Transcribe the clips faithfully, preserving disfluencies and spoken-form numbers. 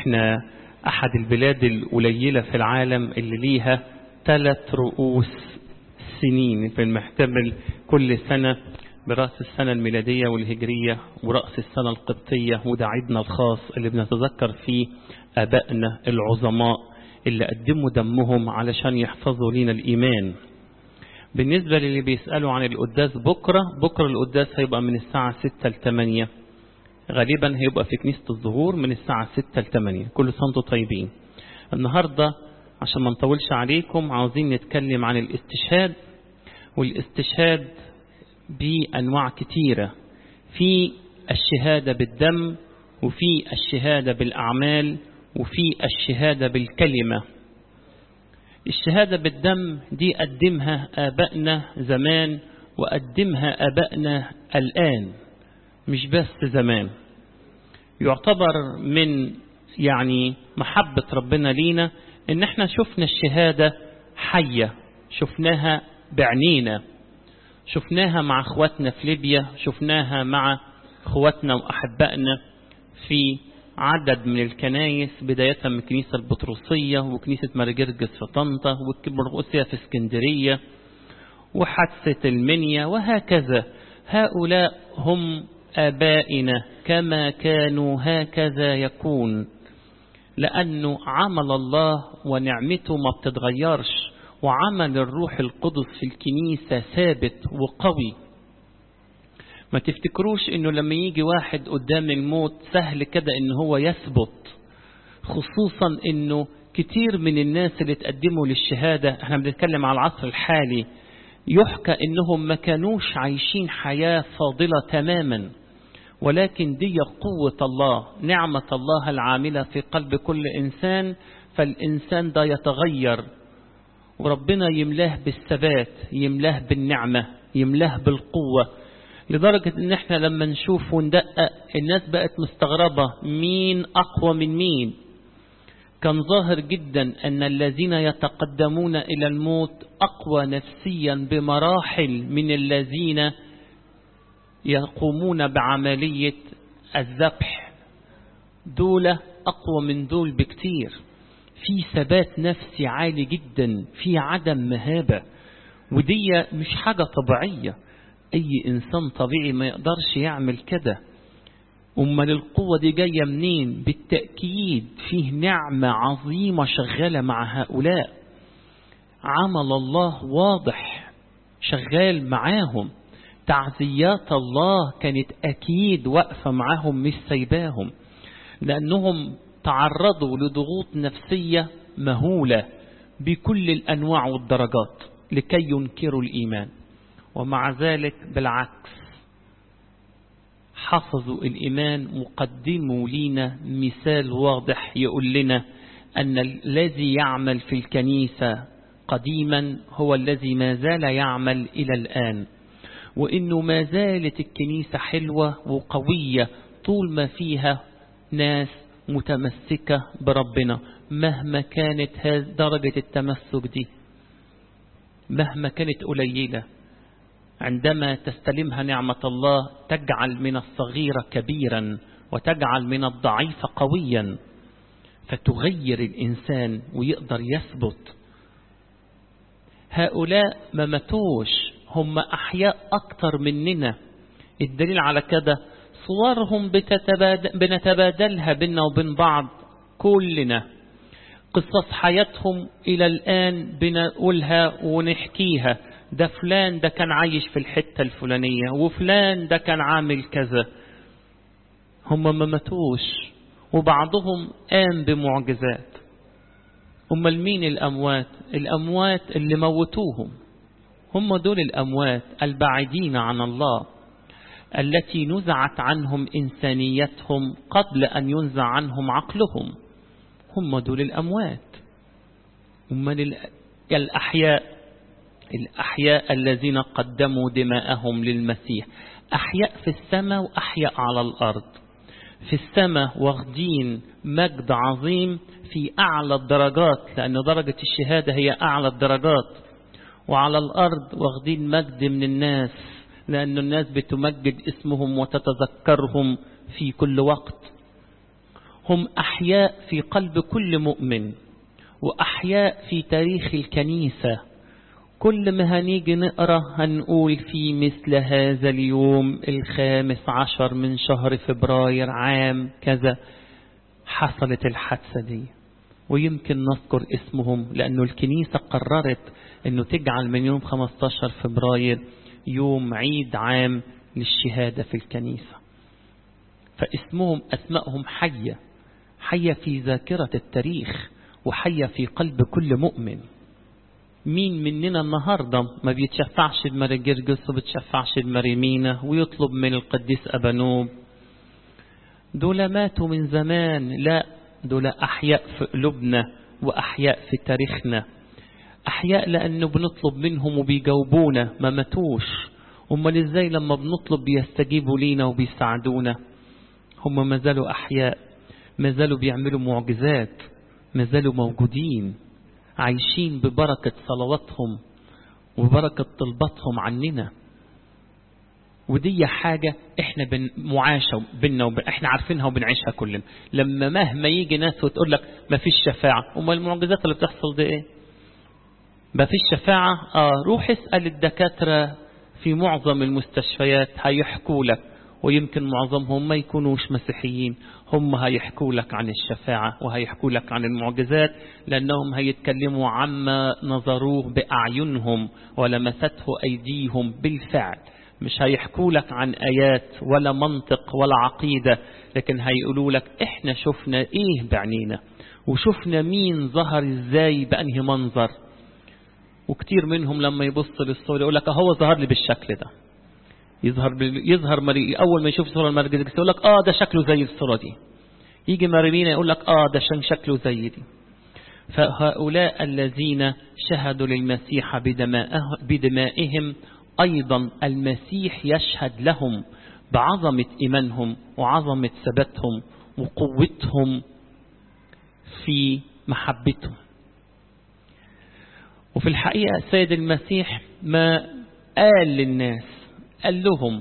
احنا احد البلاد القليلة في العالم اللي ليها ثلاث رؤوس سنين، بنحتفل كل سنة برأس السنة الميلادية والهجرية ورأس السنة القبطية، وده عيدنا الخاص اللي بنتذكر فيه آبائنا العظماء اللي قدموا دمهم علشان يحفظوا لنا الإيمان. بالنسبة للي بيسألوا عن القداس بكرة، بكرة القداس هيبقى من الساعة ستة لثمانية، غالبا هيبقى في كنيسة الظهور من الساعة ستة لثمانية. كل سنة وانتم طيبين. النهاردة عشان ما نطولش عليكم عاوزين نتكلم عن الاستشهاد، والاستشهاد بأنواع كتيرة، في الشهادة بالدم، وفي الشهادة بالأعمال، وفي الشهادة بالكلمة. الشهادة بالدم دي قدمها آبائنا زمان وقدمها آبائنا الآن، مش بس زمان. يعتبر من يعني محبة ربنا لينا ان احنا شفنا الشهادة حية، شفناها بعنينا، شفناها مع اخواتنا في ليبيا، شفناها مع اخواتنا واحبائنا في عدد من الكنائس، بداية من كنيسة البطرسية وكنيسة مارجرجس في طنطا والكبرغوسية في اسكندرية وحادثة المنيا وهكذا. هؤلاء هم آبائنا، كما كانوا هكذا يكون، لأنه عمل الله ونعمته ما بتتغيرش، وعمل الروح القدس في الكنيسة ثابت وقوي. ما تفتكروش انه لما يجي واحد قدام الموت سهل كده ان هو يثبت، خصوصا انه كتير من الناس اللي تقدموا للشهادة، احنا بنتكلم على العصر الحالي، يحكى انهم ما كانوش عايشين حياة فاضلة تماما، ولكن دي قوة الله، نعمة الله العاملة في قلب كل إنسان، فالإنسان ده يتغير وربنا يملاه بالثبات، يملاه بالنعمة، يملاه بالقوة، لدرجة ان احنا لما نشوف وندقق الناس بقت مستغربة مين أقوى من مين. كان ظاهر جدا أن الذين يتقدمون إلى الموت أقوى نفسيا بمراحل من الذين يقومون بعملية الذبح، دول أقوى من دول بكتير، في ثبات نفسي عالي جدا، في عدم مهابة، ودي مش حاجة طبيعية. أي إنسان طبيعي ما يقدرش يعمل كده. أمال القوة دي جاية منين؟ بالتأكيد فيه نعمة عظيمة شغالة مع هؤلاء، عمل الله واضح شغال معاهم، تعزيات الله كانت أكيد واقفة معاهم مش سايباهم، لأنهم تعرضوا لضغوط نفسية مهولة بكل الأنواع والدرجات لكي ينكروا الإيمان، ومع ذلك بالعكس حفظوا الإيمان وقدموا لنا مثال واضح يقول لنا أن الذي يعمل في الكنيسة قديما هو الذي ما زال يعمل إلى الآن، وإنه ما زالت الكنيسة حلوة وقوية طول ما فيها ناس متمسكة بربنا، مهما كانت درجة التمسك دي، مهما كانت قليلة، عندما تستلمها نعمة الله تجعل من الصغير كبيرا وتجعل من الضعيف قويا، فتغير الإنسان ويقدر يثبت. هؤلاء ما ماتوش، هم أحياء أكتر مننا. الدليل على كده صورهم بتتبادل بنتبادلها بيننا وبين بعض كلنا، قصص حياتهم إلى الآن بنقولها ونحكيها، ده فلان ده كان عايش في الحتة الفلانية، وفلان ده كان عامل كذا. هم ما ماتوش، وبعضهم قام بمعجزات. أمال مين الأموات؟ الأموات اللي موتوهم، هم دول الأموات البعيدين عن الله، التي نزعت عنهم إنسانيتهم قبل أن ينزع عنهم عقلهم، هم دول الأموات. أمال الأحياء، الأحياء الذين قدموا دماءهم للمسيح، أحياء في السماء وأحياء على الأرض. في السماء واخدين مجد عظيم في أعلى الدرجات، لأن درجة الشهادة هي أعلى الدرجات، وعلى الأرض واخدين مجد من الناس، لأن الناس بتمجد اسمهم وتتذكرهم في كل وقت. هم أحياء في قلب كل مؤمن، وأحياء في تاريخ الكنيسة. كل ما هنيجي نقرأ هنقول في مثل هذا اليوم الخامس عشر من شهر فبراير عام كذا حصلت الحادثة دي، ويمكن نذكر اسمهم لأنه الكنيسة قررت أنه تجعل من يوم خمسة عشر فبراير يوم عيد عام للشهادة في الكنيسة. فاسمهم أسمائهم حية حية في ذاكرة التاريخ وحية في قلب كل مؤمن. مين مننا النهاردة ما بيتشفعش بماري جرجس وبتشفعش بماري مينا ويطلب من القديس أبانوب؟ دول ماتوا من زمان، لا دول أحياء في قلوبنا وأحياء في تاريخنا. أحياء لأنه بنطلب منهم وبيجاوبونا، ما ماتوش. هم ازاي لما بنطلب بيستجيبوا لينا وبيساعدونا؟ هم ما زالوا أحياء، ما زالوا بيعملوا معجزات، ما زالوا موجودين عايشين ببركة صلواتهم وبركة طلباتهم عننا. ودي حاجة احنا بن معاشة بينا وب... احنا عارفينها وبنعيشها كلنا. لما مهما يجي ناس وتقول لك ما فيش شفاعة، وما المعجزات اللي بتحصل دي ايه؟ ما فيش شفاعة. اه روح اسأل الدكاترة في معظم المستشفيات هيحكوا لك، ويمكن معظمهم ما يكونوش مسيحيين، هم هيحكوا لك عن الشفاعة وهيحكوا لك عن المعجزات، لأنهم هيتكلموا عما نظروه بأعينهم ولمسته أيديهم بالفعل. مش هيحكوا لك عن آيات ولا منطق ولا عقيدة، لكن هيقولوا لك احنا شفنا ايه بعنينا وشفنا مين ظهر ازاي بأنهي منظر. وكتير منهم لما يبص للصورة يقول لك هو ظهر لي بالشكل ده، يظهر يظهر مري أول ما يشوف صورة المرجع يقول لك آه ده شكله زي الصورة دي. يجي مريمينا يقول لك آه ده شكله زي دي. فهؤلاء الذين شهدوا للمسيح بدمائهم أيضا المسيح يشهد لهم بعظمة إيمانهم وعظمة ثباتهم وقوتهم في محبتهم. وفي الحقيقة السيد المسيح ما قال للناس، قال لهم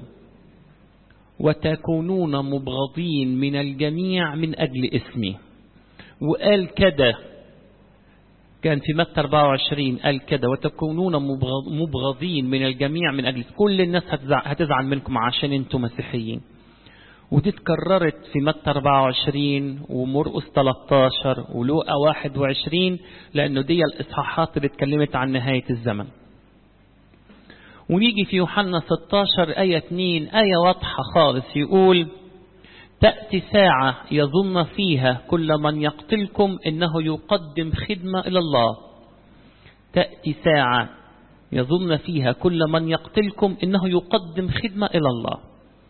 وتكونون مبغضين من الجميع من أجل اسمي. وقال كده كان في متى أربعة وعشرين قال كده وتكونون مبغضين من الجميع من أجل كل الناس هتزعل منكم عشان انتم مسيحيين. ودي اتكررت في متى أربعة وعشرين ومرقس ثلاثة عشر ولوقا واحد وعشرين، لأنه دي الإصحاحات اللي اتكلمت عن نهاية الزمن. ونيجي في يوحنا ستة عشر آية اثنين آية واضحة خالص يقول تأتي ساعة يظن فيها كل من يقتلكم إنه يقدم خدمة إلى الله. تأتي ساعة يظن فيها كل من يقتلكم إنه يقدم خدمة إلى الله.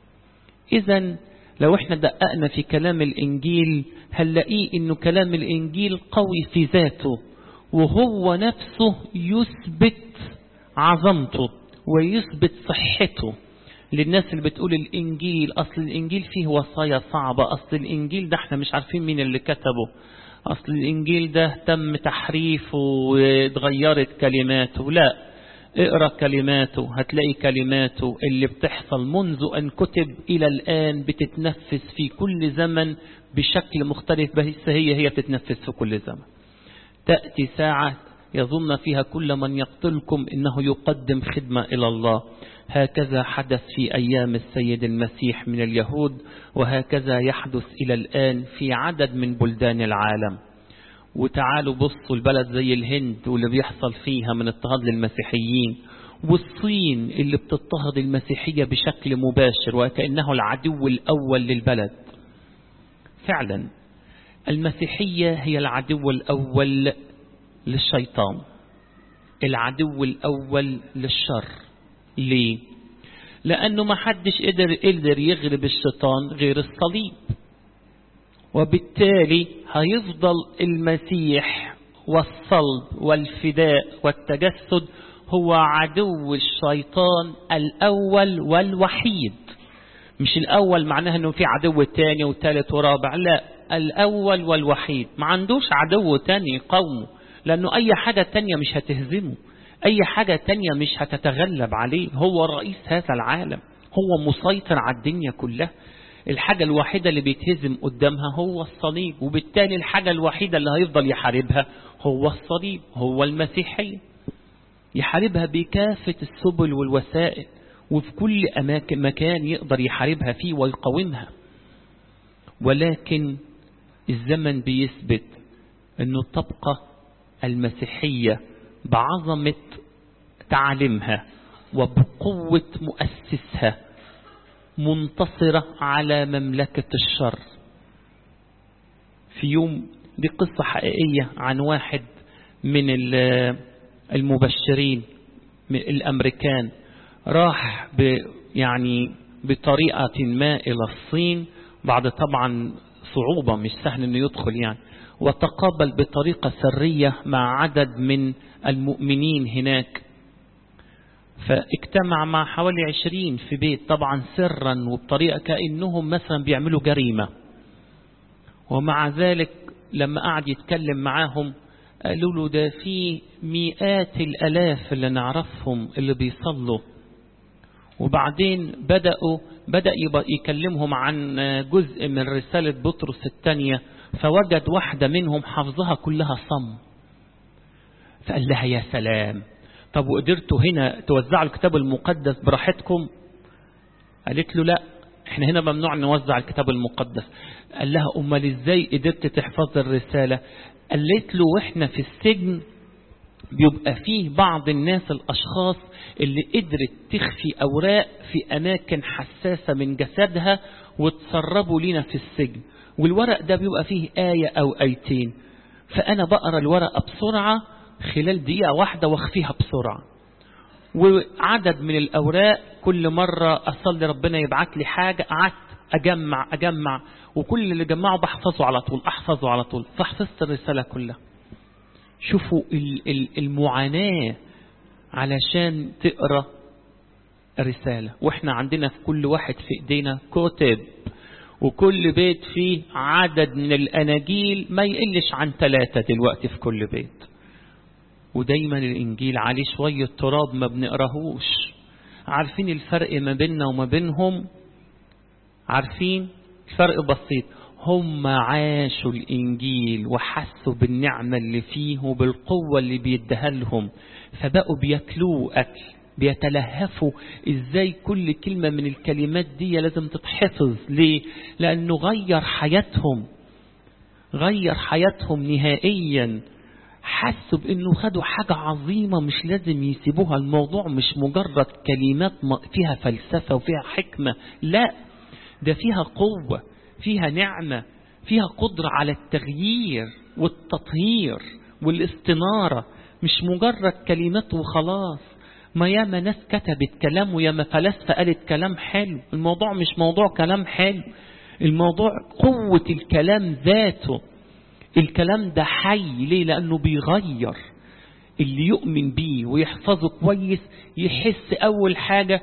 إذن لو احنا دققنا في كلام الإنجيل هنلاقيه إنه كلام الإنجيل قوي في ذاته، وهو نفسه يثبت عظمته ويثبت صحته. للناس اللي بتقول الإنجيل أصل الإنجيل فيه وصايا صعبة، أصل الإنجيل ده احنا مش عارفين مين اللي كتبه، أصل الإنجيل ده تم تحريفه واتغيرت كلماته. لا، اقرأ كلماته هتلاقي كلماته اللي بتحصل منذ أن كتب إلى الآن بتتنفذ في كل زمن بشكل مختلف، بس هي هي بتتنفذ في كل زمن. تأتي ساعة يظن فيها كل من يقتلكم إنه يقدم خدمة إلى الله. هكذا حدث في أيام السيد المسيح من اليهود، وهكذا يحدث إلى الآن في عدد من بلدان العالم. وتعالوا بصوا البلد زي الهند واللي بيحصل فيها من اضطهاد للمسيحيين، والصين اللي بتضطهد المسيحية بشكل مباشر وكأنه العدو الأول للبلد. فعلا المسيحية هي العدو الأول للشيطان، العدو الأول للشر. ليه؟ لأنه ما حدش قدر قدر يغلب الشيطان غير الصليب، وبالتالي هيفضل المسيح والصلب والفداء والتجسد هو عدو الشيطان الأول والوحيد. مش الأول معناها أنه في عدو تاني وثالث ورابع، لا، الأول والوحيد. ما عندوش عدو تاني يقاومه، لأنه أي حاجة تانية مش هتهزمه، أي حاجة تانية مش هتتغلب عليه. هو رئيس هذا العالم، هو مسيطر على الدنيا كلها. الحاجة الوحيدة اللي بيتهزم قدامها هو الصليب، وبالتالي الحاجة الوحيدة اللي هيفضل يحاربها هو الصليب، هو المسيحية. يحاربها بكافة السبل والوسائل، وفي كل أماكن مكان يقدر يحاربها فيه ويقاومها. ولكن الزمن بيثبت أنه تبقى المسيحية بعظمة تعاليمها وبقوة مؤسسها منتصرة على مملكة الشر. في يوم، دي قصة حقيقية عن واحد من المبشرين من الأمريكان، راح ب يعني بطريقة ما إلى الصين، بعد طبعا صعوبة مش سهل أنه يدخل يعني، وتقابل بطريقة سرية مع عدد من المؤمنين هناك، فاجتمع مع حوالي عشرين في بيت طبعا سرا وبطريقة كأنهم مثلا بيعملوا جريمة. ومع ذلك لما قعد يتكلم معاهم قالوا له ده في مئات الألاف اللي نعرفهم اللي بيصلوا. وبعدين بدأوا بدأ يكلمهم عن جزء من رسالة بطرس الثانية، فوجد واحدة منهم حفظها كلها صم، فقال لها يا سلام، طب وقدرتوا هنا توزعوا الكتاب المقدس براحتكم؟ قالت له لا، احنا هنا ممنوع نوزع الكتاب المقدس. قال لها امال ازاي قدرت تحفظ الرسالة؟ قالت له واحنا في السجن بيبقى فيه بعض الناس الاشخاص اللي قدرت تخفي اوراق في اماكن حساسة من جسدها وتسربوا لنا في السجن، والورق ده بيبقى فيه آية او آيتين، فانا بقرا الورقة بسرعة خلال دقيقة واحدة واخفيها بسرعة، وعدد من الأوراق كل مرة أصلي ربنا يبعت لي حاجة قعدت أجمع أجمع وكل اللي جمعه بحفظه على طول أحفظه على طول، فحفظت الرسالة كلها. شوفوا المعاناة علشان تقرأ رسالة، وإحنا عندنا في كل واحد في إيدينا كتب، وكل بيت فيه عدد من الأناجيل ما يقلش عن ثلاثة دلوقتي في كل بيت، ودايما الإنجيل عليه شوية تراب ما بنقراهوش. عارفين الفرق ما بيننا وما بينهم؟ عارفين الفرق بسيط، هم عاشوا الإنجيل وحسوا بالنعمة اللي فيه وبالقوة اللي بيديها لهم، فبقوا بياكلوه أكل، بيتلهفوا إزاي كل كلمة من الكلمات دي لازم تتحفظ. ليه؟ لأنه غير حياتهم، غير حياتهم نهائيا. حسوا بأنه خدوا حاجة عظيمة مش لازم يسيبوها. الموضوع مش مجرد كلمات فيها فلسفة وفيها حكمة، لا، ده فيها قوة، فيها نعمة، فيها قدرة على التغيير والتطهير والاستنارة، مش مجرد كلمات وخلاص. ما ياما ناس كتبت كلام وياما فلاسفة قالت كلام حلو. الموضوع مش موضوع كلام حلو، الموضوع قوة الكلام ذاته. الكلام ده حي. ليه؟ لأنه بيغير. اللي يؤمن بيه ويحفظه كويس يحس أول حاجة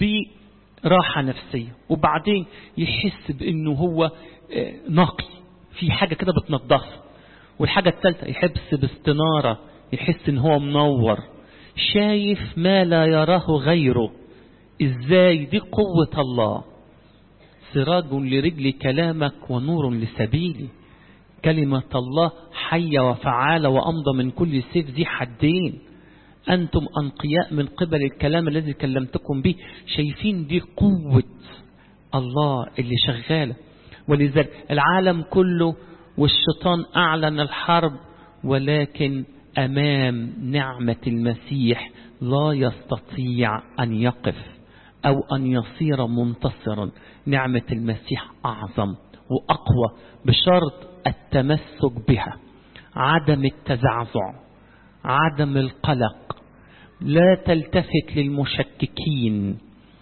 براحة نفسية، وبعدين يحس بأنه هو نقي، في حاجة كده بتنضفه، والحاجة الثالثة يحس باستنارة، يحس ان هو منور، شايف ما لا يراه غيره. ازاي؟ دي قوة الله. سراج لرجل كلامك ونور لسبيلي. كلمة الله حية وفعالة وأمضى من كل سيف ذي حدين. أنتم أنقياء من قبل الكلام الذي كلمتكم به. شايفين دي قوة الله اللي شغالة. ولذلك العالم كله والشيطان أعلن الحرب، ولكن أمام نعمة المسيح لا يستطيع أن يقف أو أن يصير منتصرا. نعمة المسيح أعظم وأقوى، بشرط التمسك بها، عدم التزعزع، عدم القلق، لا تلتفت للمشككين،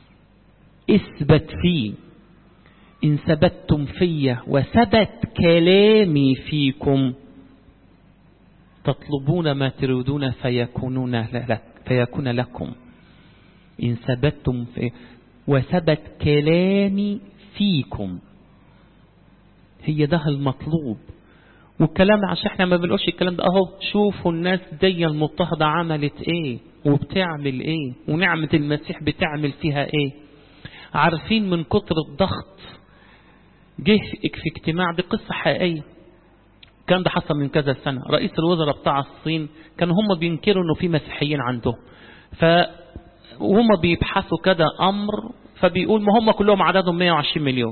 اثبت فيه. إن ثبتتم فيه وثبت كلامي فيكم تطلبون ما تريدون فيكونون لك فيكون لكم. إن ثبتتم فيه وثبت كلامي فيكم، هي ده المطلوب. والكلام عشان احنا ما بنقولش الكلام ده اهو، شوفوا الناس دي المضطهدة عملت ايه وبتعمل ايه، ونعمة المسيح بتعمل فيها ايه. عارفين من كتر الضغط جه في اجتماع، دي قصة حقيقية، كان ده حصل من كذا سنة. رئيس الوزراء بتاع الصين كانوا هم بينكروا انه في مسيحيين عندهم، فهم بيبحثوا كده امر، فبيقول ما هم كلهم عددهم مئة وعشرين مليون.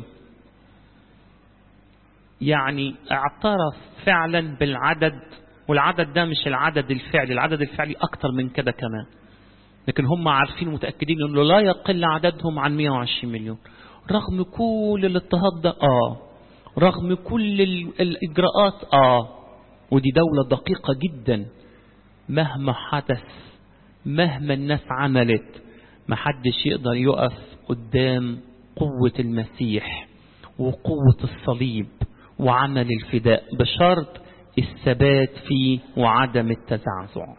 يعني اعترف فعلا بالعدد، والعدد ده مش العدد الفعلي، العدد الفعلي اكتر من كده كمان، لكن هم عارفين متأكدين انه لا يقل عددهم عن مئة وعشرين مليون. رغم كل الاضطهاد ده اه رغم كل الإجراءات آه ودي دولة دقيقة جدا، مهما حدث مهما الناس عملت ما حدش يقدر يقف قدام قوة المسيح وقوة الصليب وعمل الفداء، بشرط الثبات فيه وعدم التزعزع.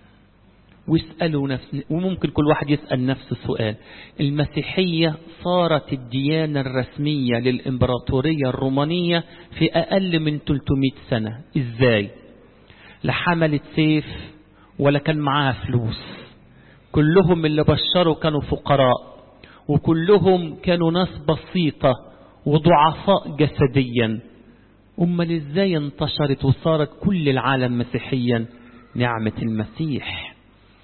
ويسألوا نفس، وممكن كل واحد يسأل نفس السؤال، المسيحية صارت الديانة الرسمية للإمبراطورية الرومانية في أقل من ثلاثمئة سنة. إزاي؟ لا حملت سيف ولا كان معاها فلوس، كلهم اللي بشروا كانوا فقراء، وكلهم كانوا ناس بسيطة وضعفاء جسديا. أمال إزاي انتشرت وصارت كل العالم مسيحيا؟ نعمة المسيح.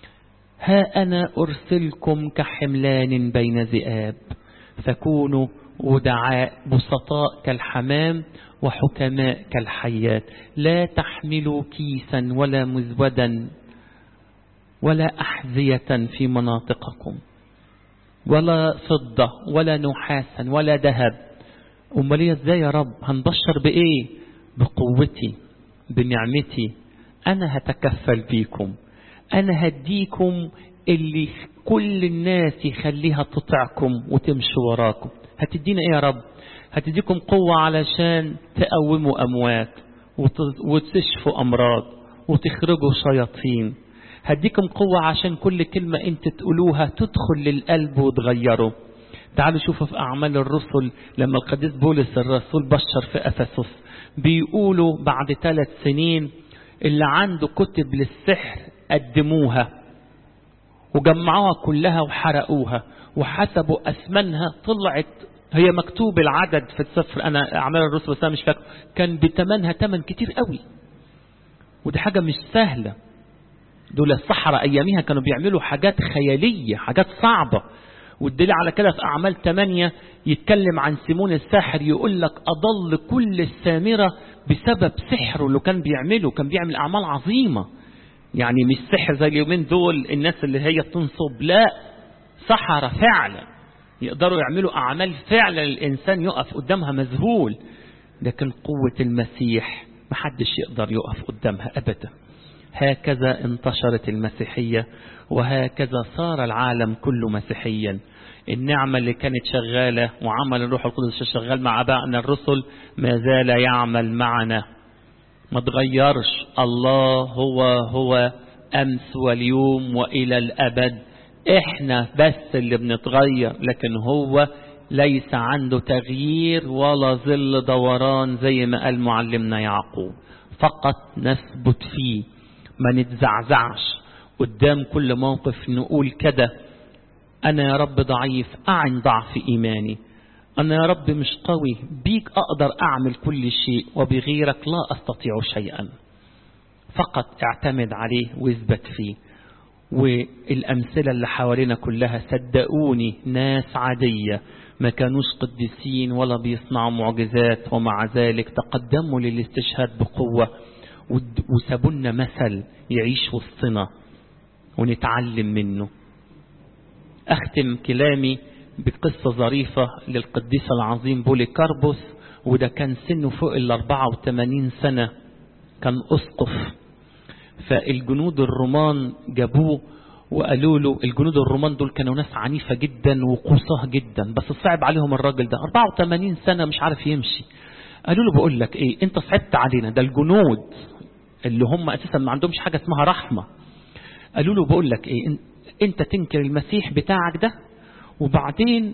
ها أنا أرسلكم كحملان بين ذئاب، فكونوا ودعاء بسطاء كالحمام وحكماء كالحيات، لا تحملوا كيسا ولا مزودا ولا أحذية في مناطقكم، ولا فضة ولا نحاسا ولا ذهب. أمال ازاي يا رب؟ هنبشر بإيه؟ بقوتي بنعمتي، أنا هتكفل بيكم، أنا هديكم اللي كل الناس يخليها تطيعكم وتمشي وراكم. هتدينا إيه يا رب؟ هتديكم قوة علشان تقوموا أموات وتشفوا أمراض وتخرجوا شياطين. هديكم قوة عشان كل كلمة انت تقولوها تدخل للقلب وتغيره. تعالوا شوفوا في أعمال الرسل لما القديس بولس الرسول بشر في أفسس، بيقولوا بعد ثلاث سنين اللي عنده كتب للسحر قدموها وجمعوها كلها وحرقوها، وحسبوا أثمنها طلعت هي مكتوب العدد في السفر، أنا أعمال الرسل بس أنا مش فاكر، كان بتمنها تمن كتير قوي، ودي حاجة مش سهلة. دول الصحراء أيامها كانوا بيعملوا حاجات خيالية، حاجات صعبة. والدليل على كده في أعمال ثمانية يتكلم عن سيمون الساحر، يقول لك أضل كل السامرة بسبب سحره اللي كان بيعمله، كان بيعمل أعمال عظيمة. يعني مش سحر زي اليومين دول الناس اللي هي تنصب، لا، سحرة فعلا يقدروا يعملوا أعمال فعلا الإنسان يقف قدامها مذهول. لكن قوة المسيح محدش يقدر يقف قدامها أبدا. هكذا انتشرت المسيحية، وهكذا صار العالم كله مسيحيا. النعمة اللي كانت شغالة وعمل الروح القدس شغال مع آبائنا الرسل ما زال يعمل معنا، ما تغيرش. الله هو هو أمس واليوم وإلى الأبد، احنا بس اللي بنتغير، لكن هو ليس عنده تغيير ولا ظل دوران زي ما قال معلمنا يعقوب. فقط نثبت فيه، ما نتزعزعش قدام كل موقف، نقول كده أنا يا رب ضعيف، أعن ضعف إيماني، أنا يا رب مش قوي، بيك أقدر أعمل كل شيء وبغيرك لا أستطيع شيئا. فقط اعتمد عليه واثبت فيه. والأمثلة اللي حوالينا كلها صدقوني ناس عادية ما كانوش قديسين ولا بيصنعوا معجزات، ومع ذلك تقدموا للاستشهاد بقوة وسابونا مثل يعيش وسطنا ونتعلم منه. أختم كلامي بقصة ظريفة للقديس العظيم بوليكاربوس، وده كان سنه فوق ال أربعة وثمانين سنة، كان أسقف. فالجنود الرومان جابوه وقالوا له، الجنود الرومان دول كانوا ناس عنيفة جدا وقصاه جدا، بس صعب عليهم الراجل ده أربعة وثمانين سنة مش عارف يمشي. قالوا له بقول لك ايه، انت صعبت علينا، ده الجنود اللي هم اساسا ما عندهمش حاجة اسمها رحمة. قالوا له بقول لك ايه، انت تنكر المسيح بتاعك ده وبعدين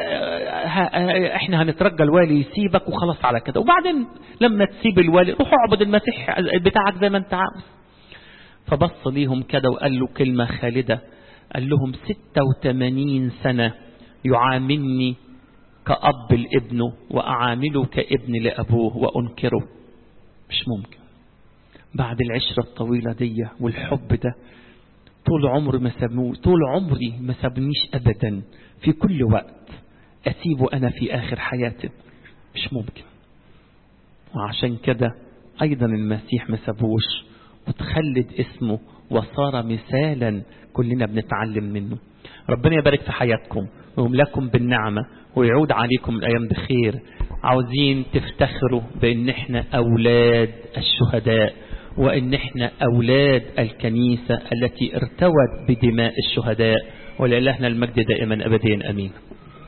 احنا هنترجى الوالي يسيبك وخلاص على كده، وبعدين لما تسيب الوالي روح اعبد المسيح بتاعك زي ما انت عاوز. فبص ليهم كده وقال له كلمة خالدة، قال لهم ستة وثمانين سنة يعاملني كأب لابنه وأعامله كابن لأبوه وأنكره؟ مش ممكن. بعد العشرة الطويلة دي والحب ده طول عمري ما سابني طول عمري ما سابنيش أبدا، في كل وقت أسيبه أنا في آخر حياتي، مش ممكن. وعشان كده أيضا المسيح ما سابوش وتخلد اسمه وصار مثالا كلنا بنتعلم منه. ربنا يبارك في حياتكم ويملاكم بالنعمة ويعود عليكم الأيام بخير. عاوزين تفتخروا بأن احنا أولاد الشهداء، وأن احنا أولاد الكنيسة التي ارتوت بدماء الشهداء. ولإلهنا المجد دائما أبديا أمين.